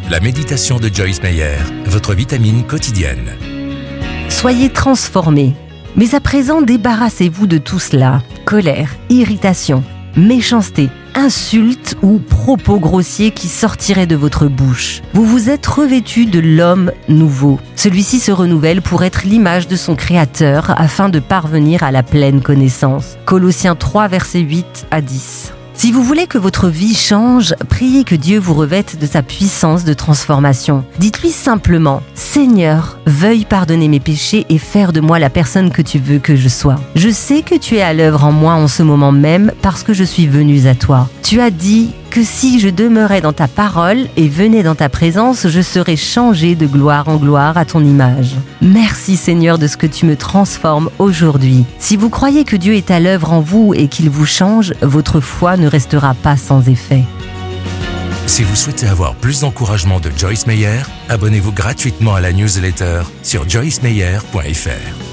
La méditation de Joyce Meyer, votre vitamine quotidienne. Soyez transformés. Mais à présent, débarrassez-vous de tout cela. Colère, irritation, méchanceté, insultes ou propos grossiers qui sortiraient de votre bouche. Vous vous êtes revêtus de l'homme nouveau. Celui-ci se renouvelle pour être l'image de son Créateur afin de parvenir à la pleine connaissance. Colossiens 3, versets 8 à 10. Si vous voulez que votre vie change, priez que Dieu vous revête de sa puissance de transformation. Dites-lui simplement « Seigneur, veuille pardonner mes péchés et faire de moi la personne que tu veux que je sois. Je sais que tu es à l'œuvre en moi en ce moment même parce que je suis venu à toi. Tu as dit que si je demeurais dans ta parole et venais dans ta présence, je serais changé de gloire en gloire à ton image. Merci Seigneur de ce que tu me transformes aujourd'hui. Si vous croyez que Dieu est à l'œuvre en vous et qu'il vous change, votre foi ne restera pas sans effet. Si vous souhaitez avoir plus d'encouragement de Joyce Meyer, abonnez-vous gratuitement à la newsletter sur joycemeyer.fr.